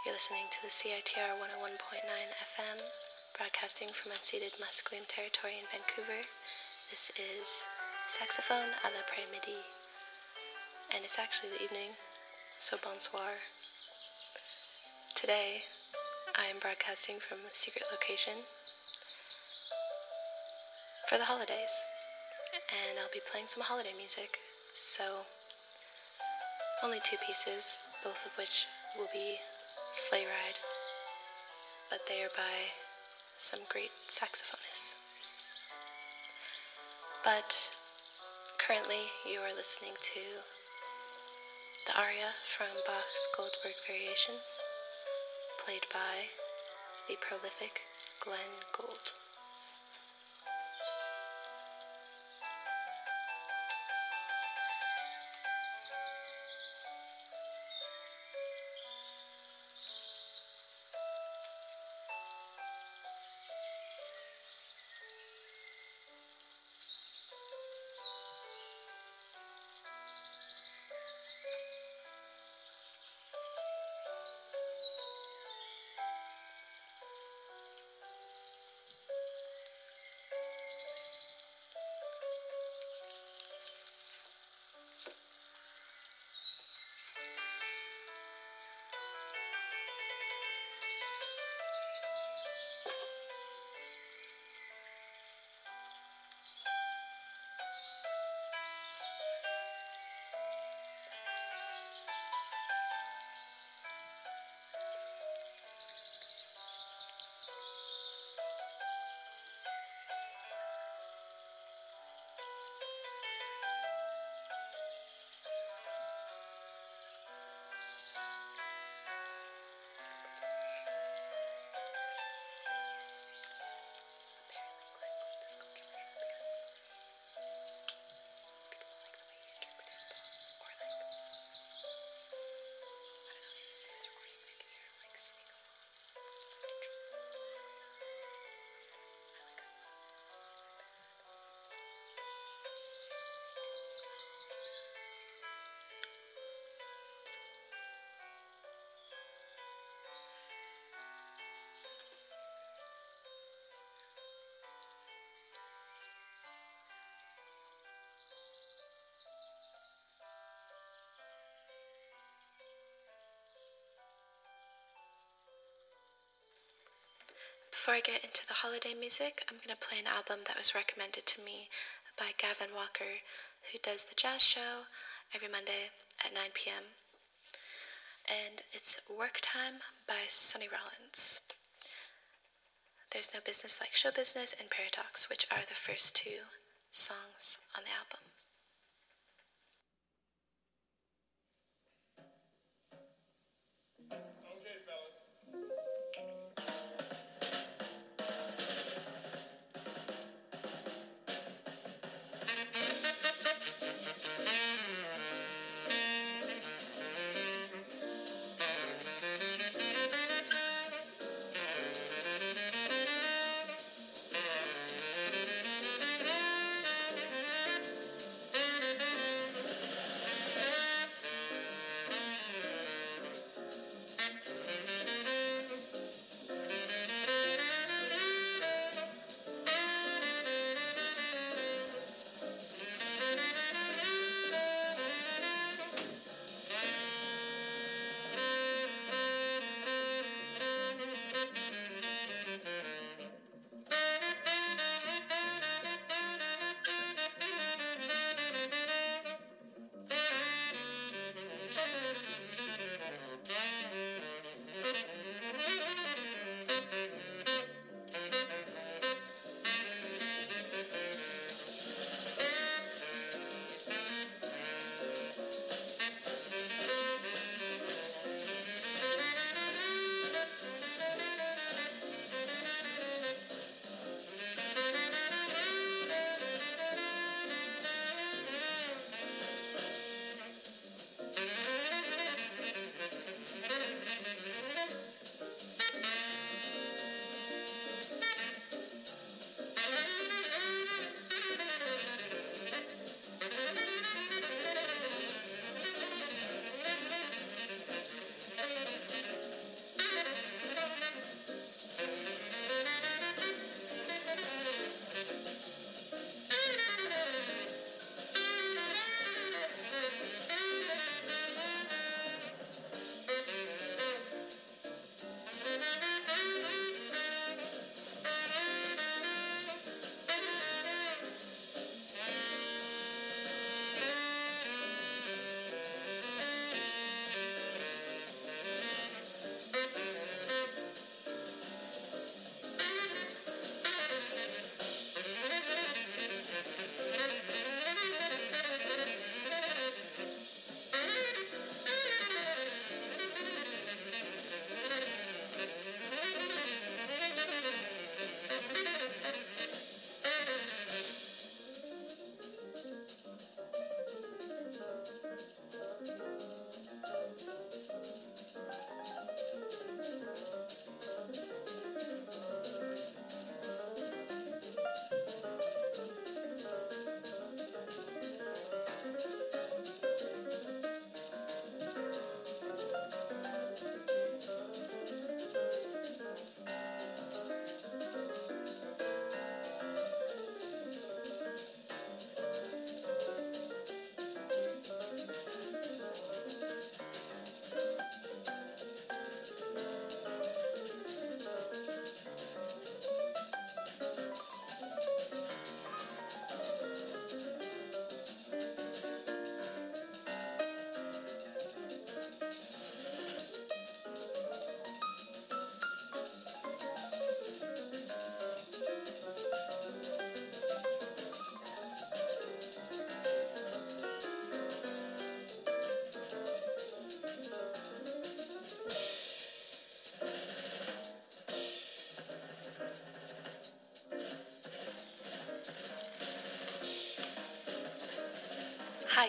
You're listening to the CITR 101.9 FM, broadcasting from unceded Musqueam territory in Vancouver. This is Saxophone à l'après-midi, and it's actually the evening, so bonsoir. Today, I am broadcasting from a secret location for the holidays, and I'll be playing some holiday music, so only two pieces, both of which will be Sleigh Ride, but they are by some great saxophonists. But currently you are listening to the aria from Bach's Goldberg Variations, played by the prolific Glenn Gould. Before I get into the holiday music, I'm going to play an album that was recommended to me by Gavin Walker, who does the jazz show every Monday at 9 p.m. And it's Work Time by Sonny Rollins. There's No Business Like Show Business and Paradox, which are the first two songs on the album.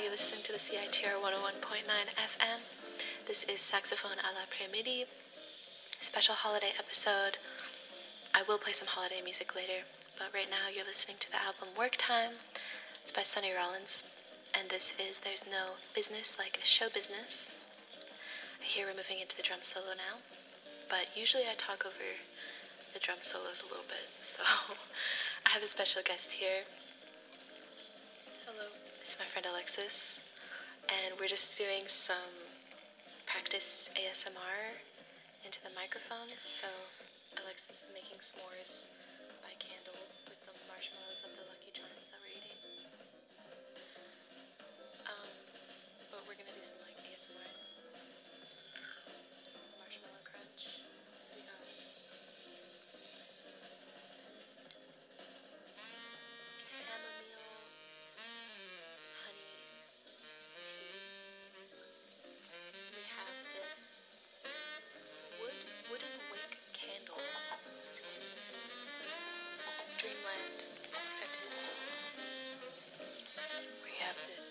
you're listening to the CITR 101.9 FM. This is Saxophone à l'après-midi, special holiday episode. I will play some holiday music later, but right now you're listening to the album Work Time. It's by Sonny Rollins, and this is There's No Business Like Show Business. I hear we're moving into the drum solo now, but usually I talk over the drum solos a little bit, so I have a special guest here. Hello. This is my friend Alexis, and we're just doing some practice ASMR into the microphone. So Alexis is making s'mores by candle with the marshmallows of the Lucky Charms that we're eating. But we're gonna do some like ASMR marshmallow crunch. We got chamomile, honey, tea. We have this wooden wick candle. Dreamland accepted. We have this.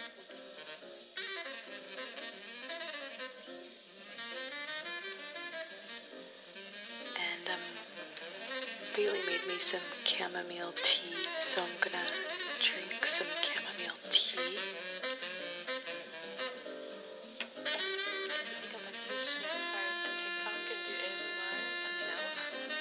And Bailey made me some chamomile tea, so I'm gonna drink some chamomile tea. I think Alexis should start a TikTok and do ASMR. Let me know.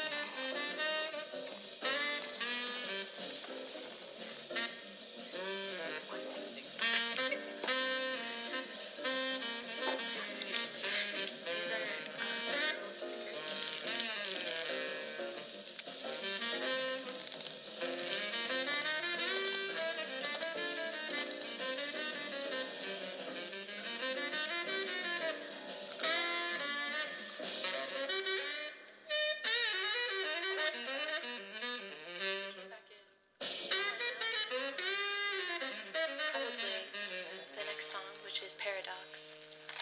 The next song, which is Paradox.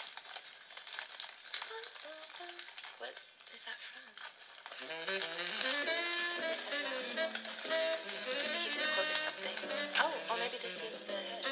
What is that from? He just quoted something. Oh, or maybe this is the head.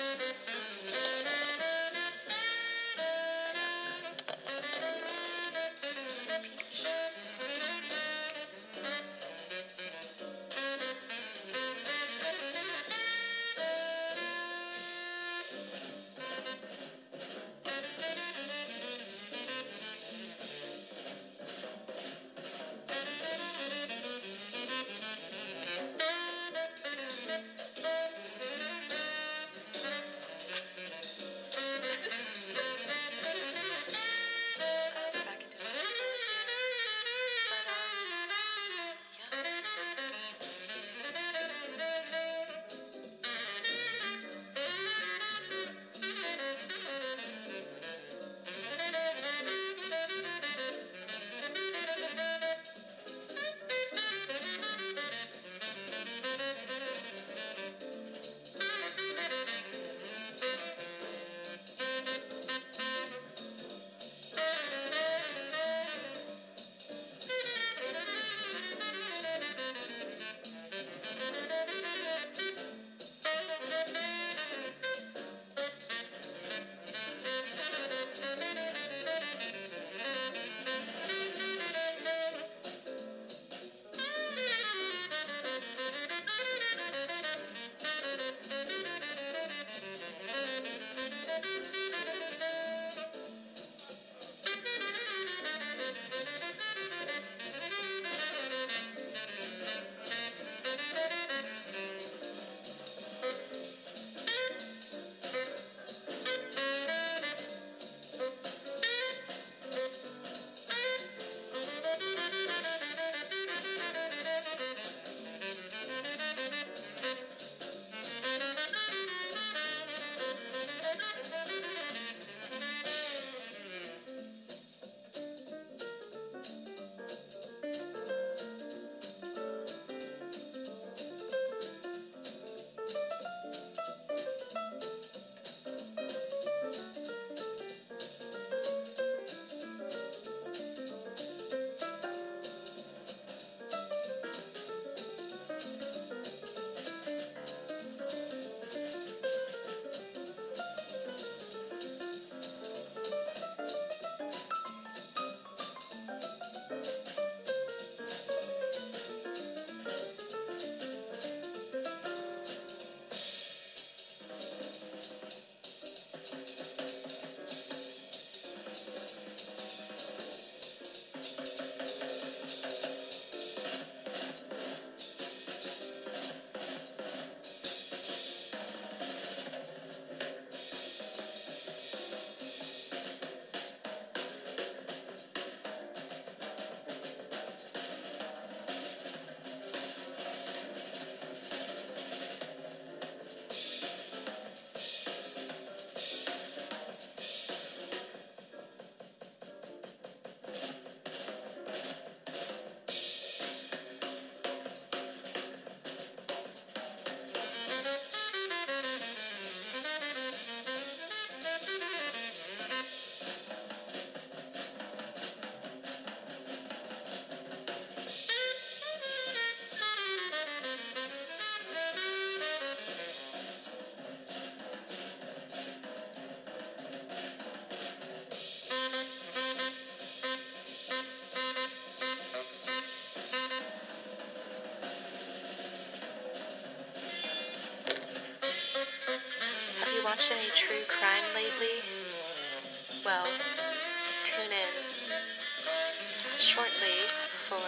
watched any true crime lately? Well, tune in shortly for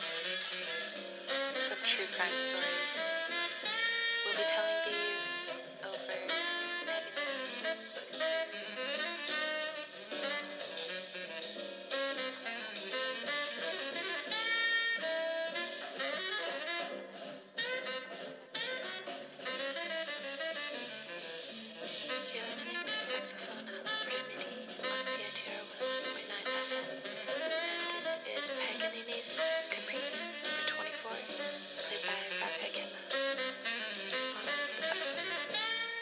some true crime stories. We'll be telling these over You're listening to Saxophone a la Remedy on CITR 101.9 FM. And this is Paganini's Caprice number 24, played by Raphael Gemma on the saxophone.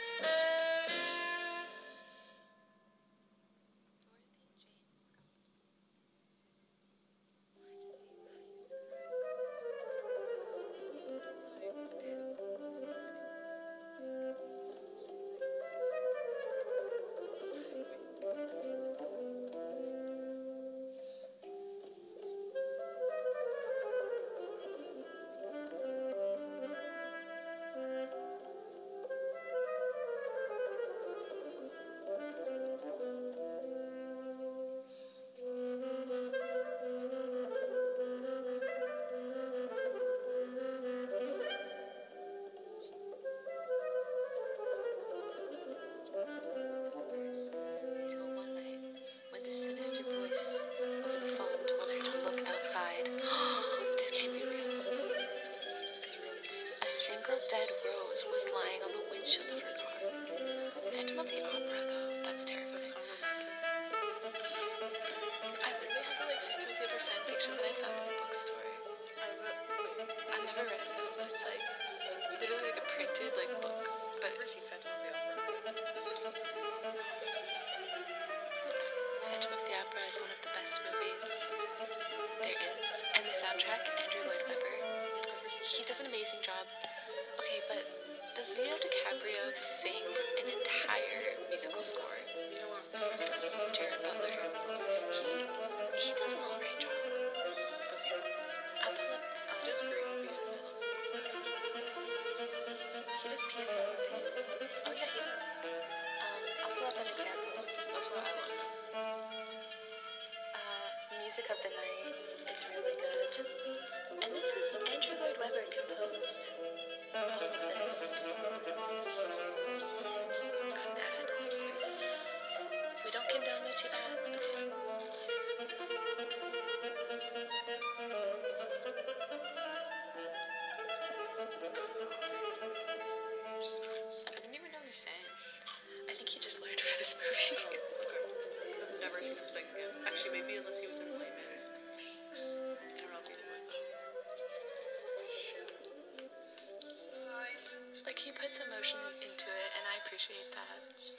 Dead rose was lying on the windshield of her car. Phantom of the Opera, though, that's terrifying. I literally have a Phantom of the Opera fan fiction that I found in a bookstore. I've never read it though, but it's literally a printed book. But I've never seen Phantom of the Opera. Phantom of the Opera is one of the best movies there is, and the soundtrack, Andrew Lloyd Webber, he does an amazing job. Okay, but does Leo DiCaprio sing an entire musical score? Jared Butler. He does an alright job. I'll pull up. He does great PSL. He does PSL. Oh yeah, he does. I'll pull up an example. That's what I want to know. Music of the Night is really good. And this is Andrew Lloyd Webber composed all of this. We don't condone YouTube ads, okay? I didn't even know he sang. I think he just learned for this movie. Okay. Because I've never seen him sing again. Actually, maybe unless he was in Les Mis. I don't know if he's with them. He puts emotion into it, and I appreciate that.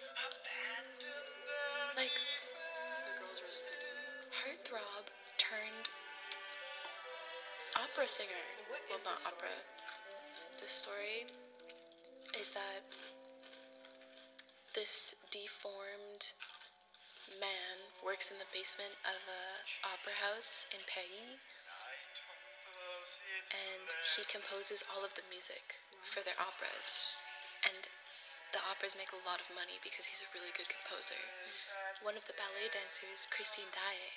The girls are heartthrob turned opera singer. Well, not opera. The story is that this deformed man works in the basement of an opera house in Paris, and he composes all of the music for their operas, and the operas make a lot of money because he's a really good composer. One of the ballet dancers, Christine Daae,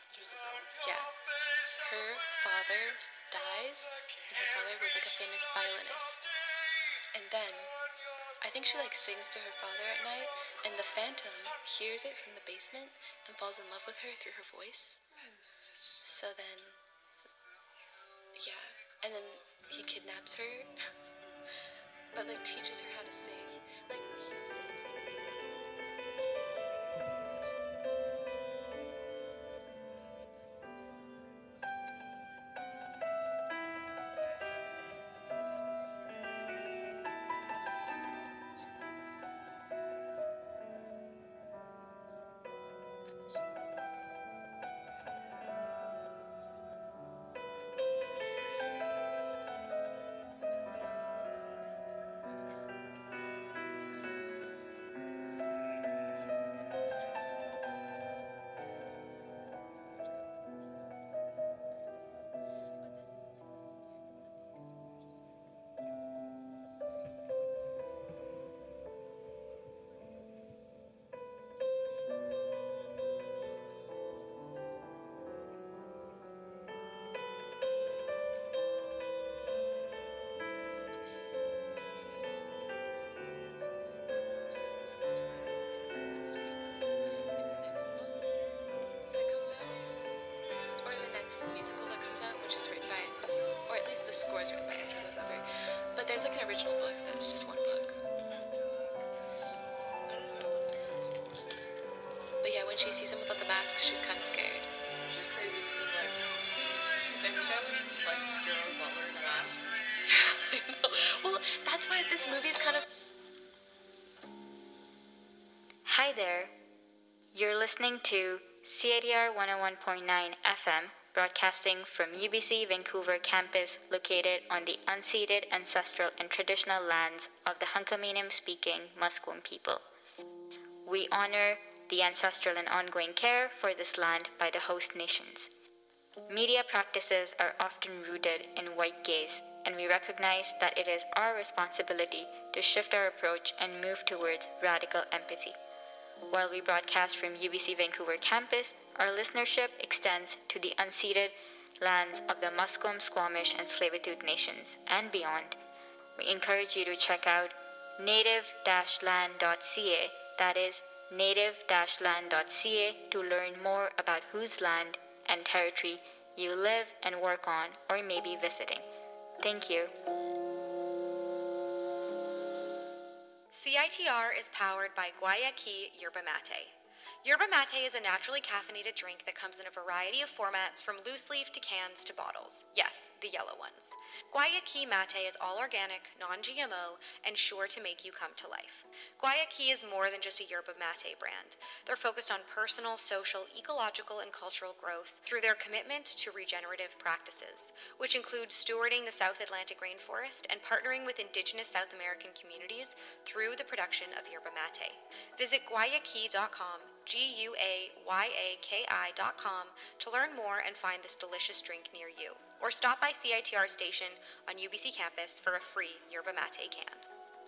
her father dies, and her father was a famous violinist, and then I think she sings to her father at night, and the phantom hears it from the basement and falls in love with her through her voice. So then and then he kidnaps her, but teaches her how to sing. Netflix musical that comes out, which is written by, or at least the score is written by Andrew Lloyd Webber. But there's like an original book that is just one book. But yeah, when she sees him without the mask, she's kind of scared. Which is crazy because, like, if that was like Gerard Butler in the mask. I know. Well, that's why this movie is kind of. Hi there. You're listening to CITR 101.9 FM, broadcasting from UBC Vancouver campus located on the unceded ancestral and traditional lands of the Hunkaminam-speaking Musqueam people. We honor the ancestral and ongoing care for this land by the host nations. Media practices are often rooted in white gaze, and we recognize that it is our responsibility to shift our approach and move towards radical empathy. While we broadcast from UBC Vancouver campus, our listenership extends to the unceded lands of the Musqueam, Squamish, and Tsleil-Waututh nations and beyond. We encourage you to check out native-land.ca, that is, native-land.ca, to learn more about whose land and territory you live and work on or may be visiting. Thank you. CITR is powered by Guayaki Yerba Mate. Yerba Mate is a naturally caffeinated drink that comes in a variety of formats, from loose leaf to cans to bottles. Yes, the yellow ones. Guayaki Mate is all organic, non-GMO, and sure to make you come to life. Guayaki is more than just a yerba mate brand. They're focused on personal, social, ecological, and cultural growth through their commitment to regenerative practices, which include stewarding the South Atlantic rainforest and partnering with Indigenous South American communities through the production of yerba mate. Visit guayaki.com, GUAYAKI.com, to learn more and find this delicious drink near you. Or stop by CITR station on UBC campus for a free yerba mate can.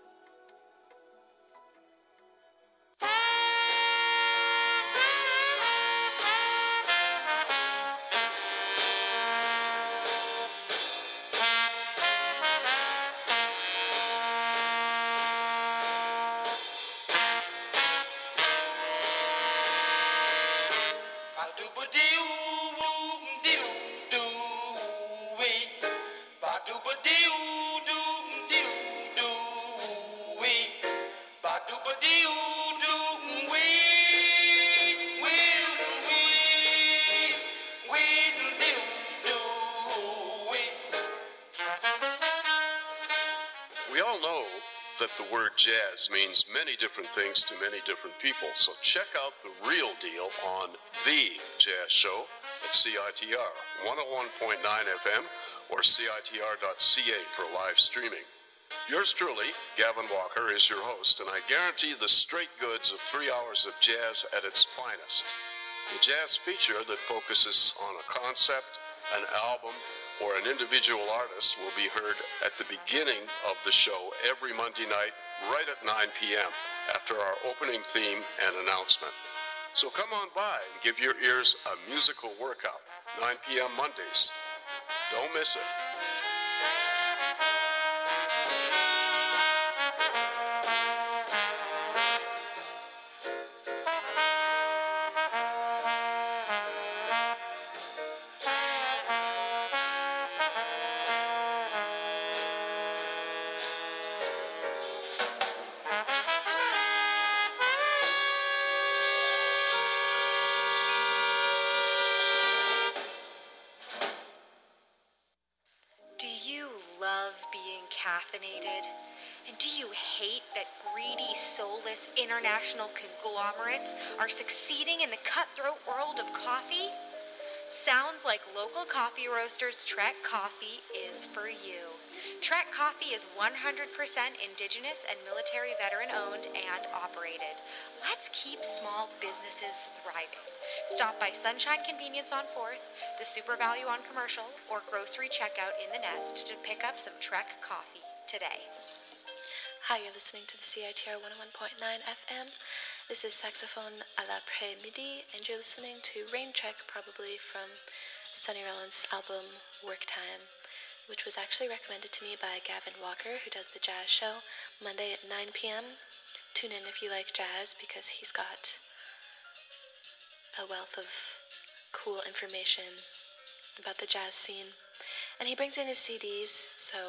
We all know that the word jazz means many different things to many different people, so check out the real deal on The Jazz Show at CITR 101.9 FM or CITR.ca for live streaming. Yours truly, Gavin Walker, is your host, and I guarantee the straight goods of 3 hours of jazz at its finest. The jazz feature that focuses on a concept, an album, or an individual artist will be heard at the beginning of the show every Monday night, right at 9 p.m., after our opening theme and announcement. So come on by and give your ears a musical workout, 9 p.m. Mondays. Don't miss it. Do you love being caffeinated? And do you hate that greedy, soulless international conglomerates are succeeding in the cutthroat world of coffee? Sounds like local coffee roasters Trek Coffee is for you. Trek Coffee is 100% Indigenous and military veteran owned and operated. Let's keep small businesses thriving. Stop by Sunshine Convenience on 4th, the Super Value on Commercial, or grocery checkout in the Nest to pick up some Trek Coffee today. Hi, you're listening to the CITR 101.9 FM. This is Saxophone à l'après-midi, and you're listening to Rain Check, probably from Sonny Rollins' album Work Time, which was actually recommended to me by Gavin Walker, who does the jazz show Monday at 9 p.m. Tune in if you like jazz, because he's got a wealth of cool information about the jazz scene. And he brings in his CDs, so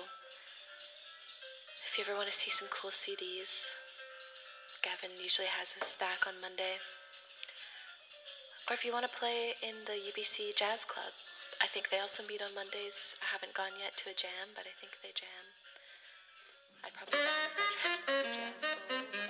if you ever want to see some cool CDs, Gavin usually has a stack on Monday. Or if you want to play in the UBC Jazz Club, I think they also meet on Mondays. I haven't gone yet to a jam, but I think they jam. I'd probably go if I tried to do jazz solo, but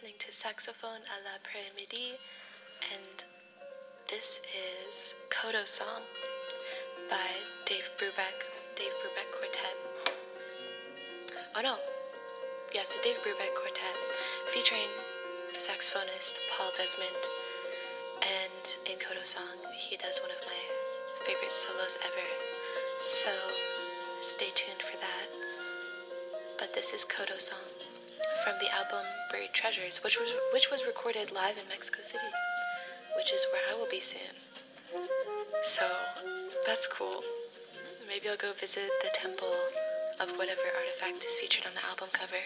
listening to Saxophone à l'après-midi, and this is Kodo Song by Dave Brubeck Quartet. Oh no, yes, the Dave Brubeck Quartet, featuring saxophonist Paul Desmond, and in Kodo Song, he does one of my favorite solos ever, so stay tuned for that. But this is Kodo Song from the album Buried Treasures, which was recorded live in Mexico City, which is where I will be soon. So that's cool. Maybe I'll go visit the temple of whatever artifact is featured on the album cover.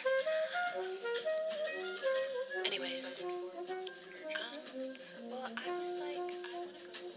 Anyways, well, I was like, I want to go.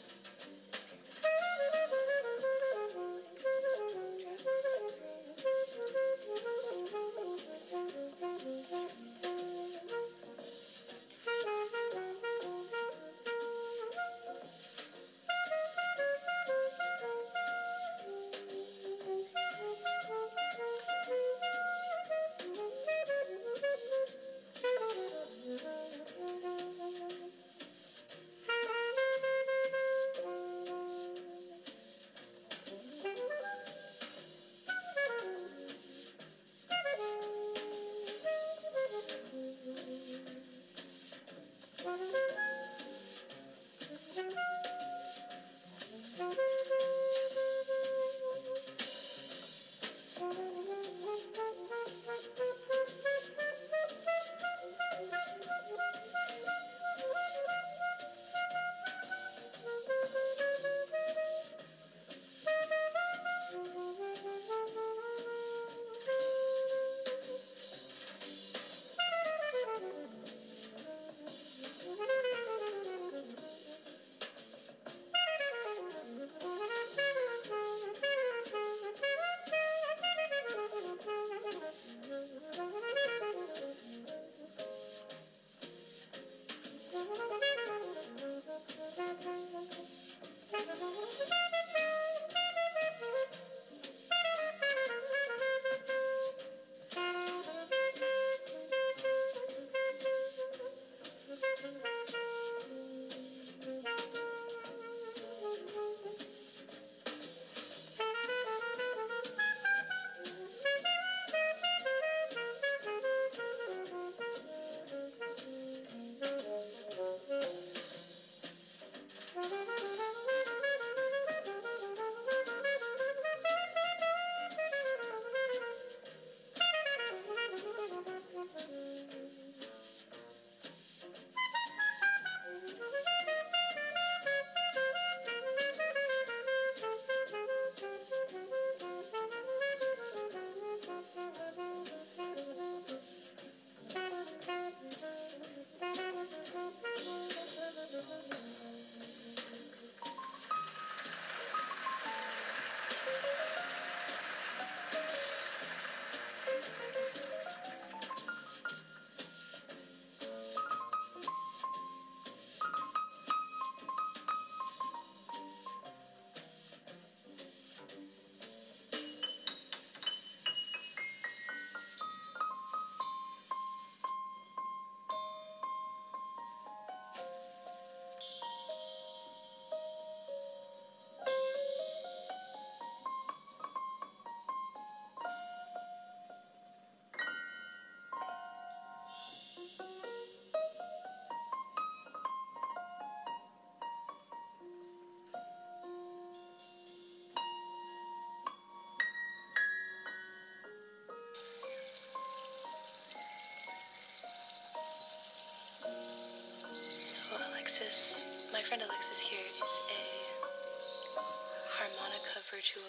My friend Alexis here is a harmonica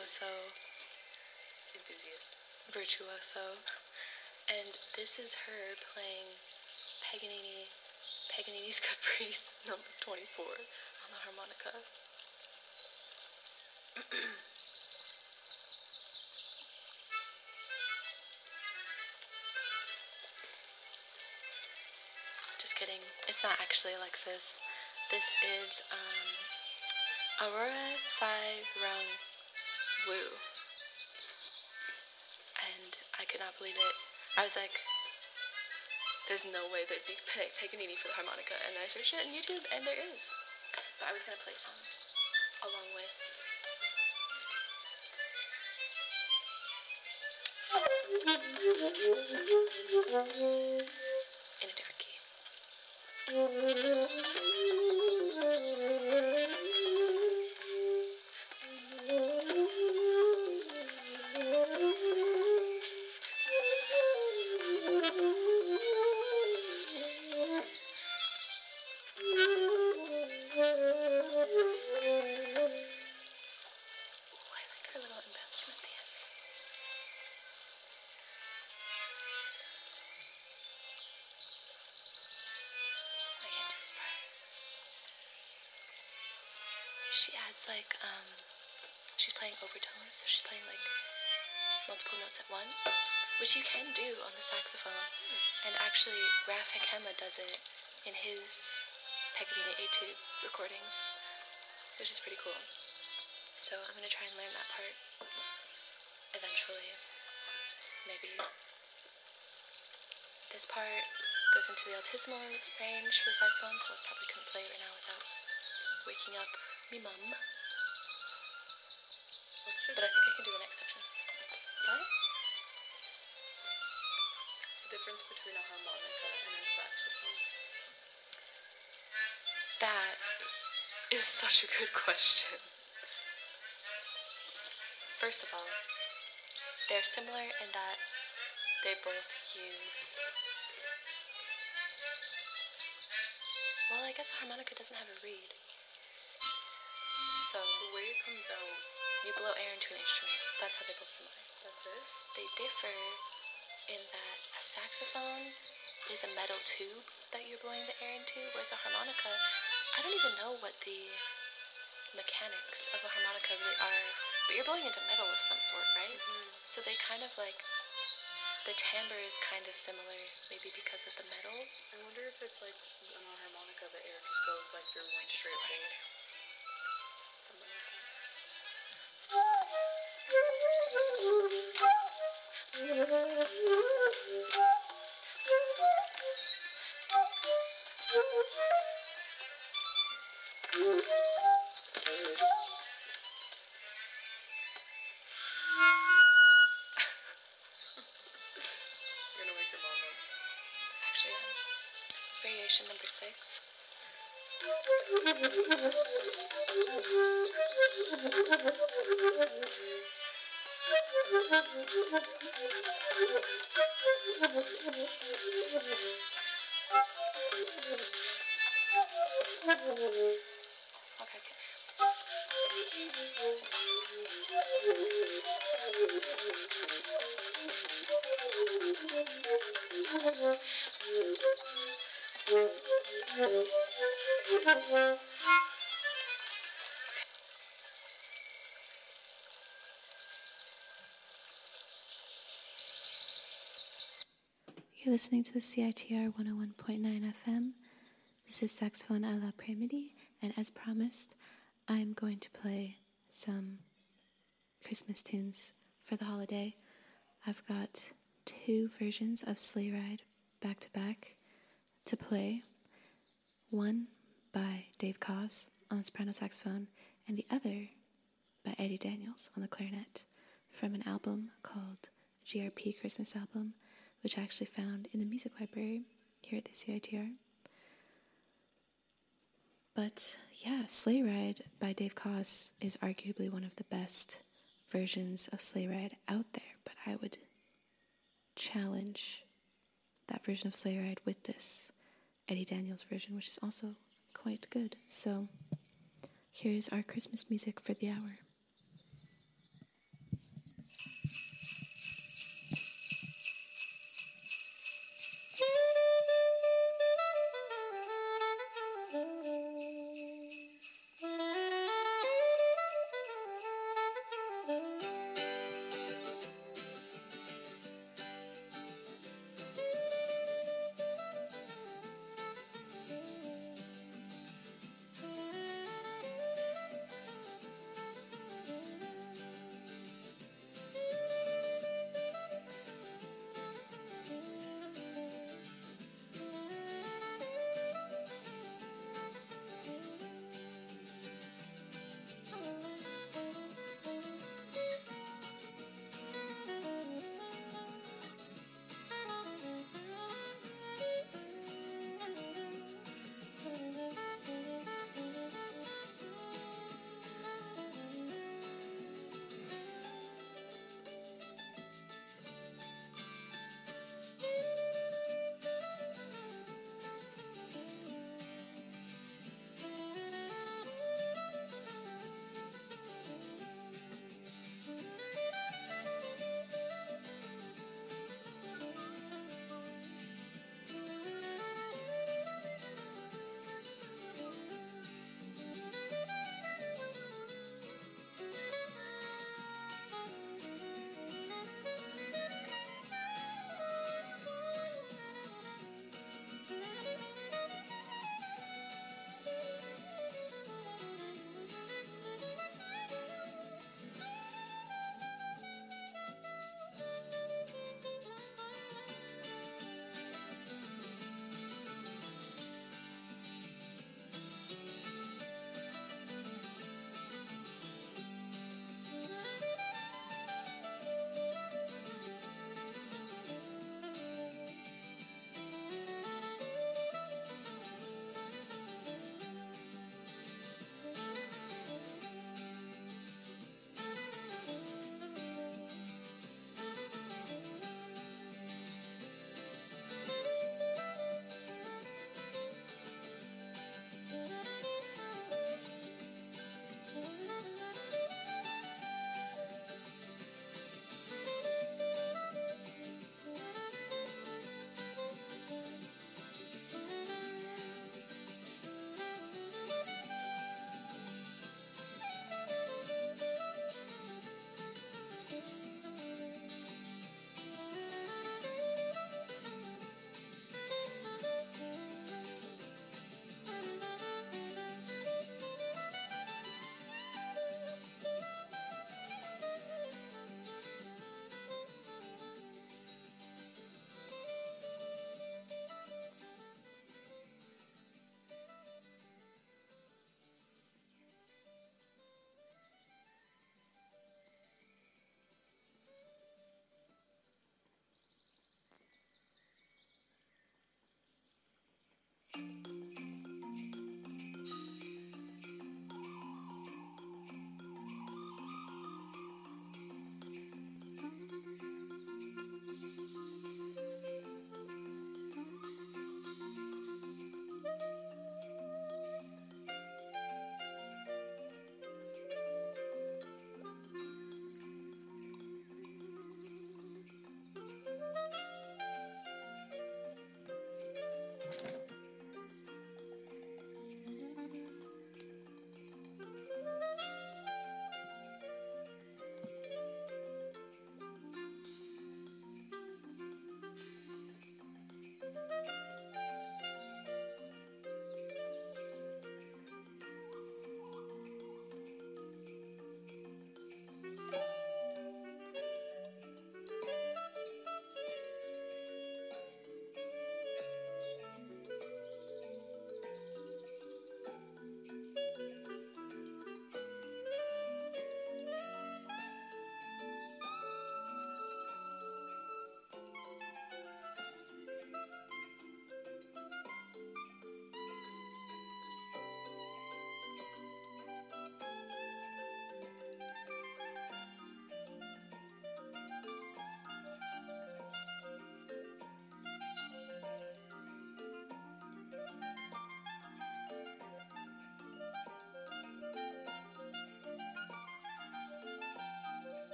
virtuoso, and this is her playing Paganini's Caprice number 24 on the harmonica. Just kidding, it's not actually Alexis. This is Aurora Sai Rung Woo, and I could not believe it. I was like, there's no way they'd be Paganini for the harmonica, and I searched it on YouTube, and there is. But I was gonna play some along with. In a different key. She adds like, she's playing overtones, so she's playing like multiple notes at once, which you can do on the saxophone. And actually, Raf Hekema does it in his Paganini Etude recordings, which is pretty cool. So I'm gonna try and learn that part eventually. Maybe this part goes into the altismal range for the saxophone, so I probably couldn't play it right now without waking up me mum. But I think I can do the next section. What? What's the difference between a harmonica and a saxophone? That is such a good question. First of all, they're similar in that they both use... Well, I guess a harmonica doesn't have a reed. So, The way it comes out, you blow air into an instrument. That's how they're both similar. that's it? They differ in that a saxophone is a metal tube that you're blowing the air into, whereas a harmonica, I don't even know what the mechanics of a harmonica really are, but you're blowing into metal of some sort, right? So they kind of like, the timbre is kind of similar, maybe because of the metal. I wonder if it's like on a harmonica, the air just goes like through one straight hole. Something like that. You're gonna wake your mom up. Actually, variation number 6. Okay. You're listening to the CITR 101.9 FM. This is Saxophone à la Prémidi, and as promised, I'm going to play some Christmas tunes for the holiday. I've got 2 versions of Sleigh Ride back to back to play. One by Dave Koz on the soprano saxophone, and the other by Eddie Daniels on the clarinet, from an album called GRP Christmas Album, which I actually found in the music library here at the CITR. But yeah, Sleigh Ride by Dave Koz is arguably one of the best versions of Sleigh Ride out there, but I would challenge that version of Sleigh Ride with this Eddie Daniels version, which is also quite good. So here's our Christmas music for the hour.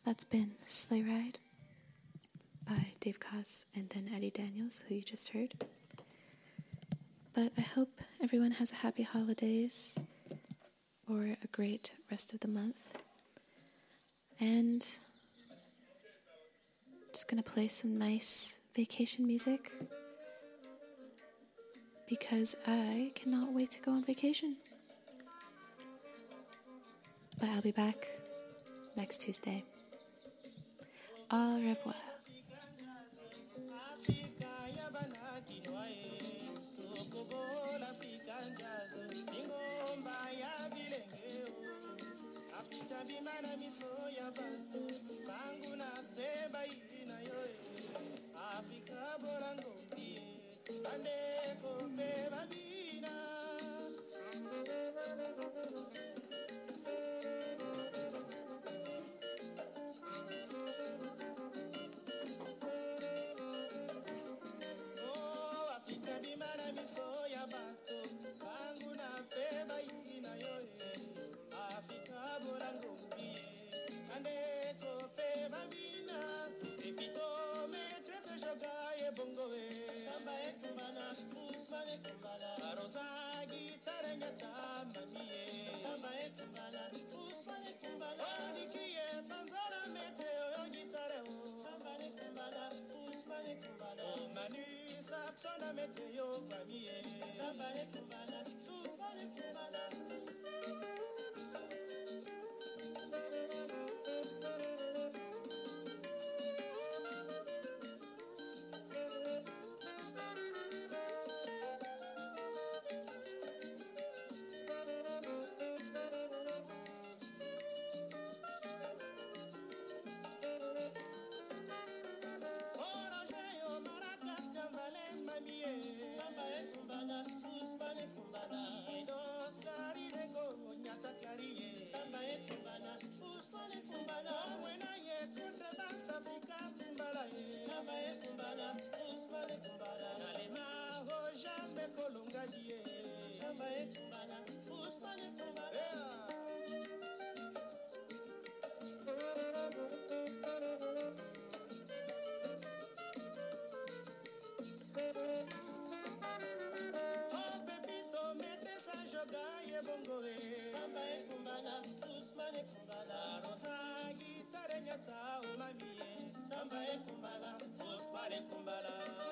That's been Sleigh Ride by Dave Koz and then Eddie Daniels, who you just heard. But I hope everyone has a happy holidays or a great rest of the month. And I'm just going to play some nice vacation music because I cannot wait to go on vacation. But I'll be back next Tuesday. Au revoir.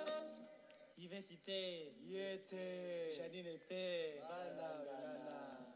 Yvette, Janine, Bana,